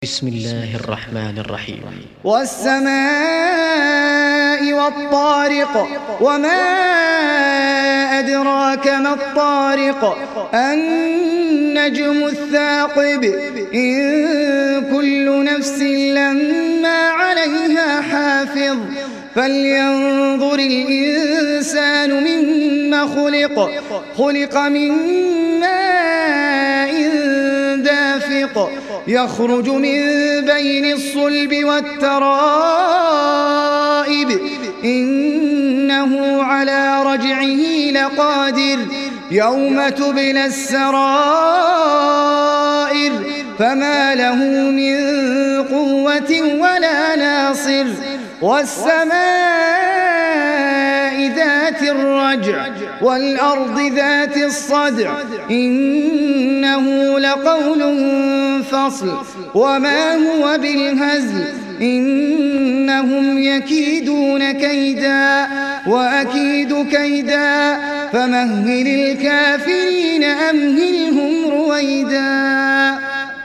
بسم الله الرحمن الرحيم. والسماء والطارق وما أدراك ما الطارق النجم الثاقب إن كل نفس لما عليها حافظ فلينظر الإنسان مما خلق من ماء دافق يخرج من بين الصلب والترائب إنه على رجعه لقادر يوم تبلى السرائر فما له من قوة ولا ناصر والسماء ذات الرجع والأرض ذات الصدع إنه لقول فصل وما هو بالهزل إنهم يكيدون كيدا وأكيد كيدا فمهل الكافرين أمهلهم رويدا.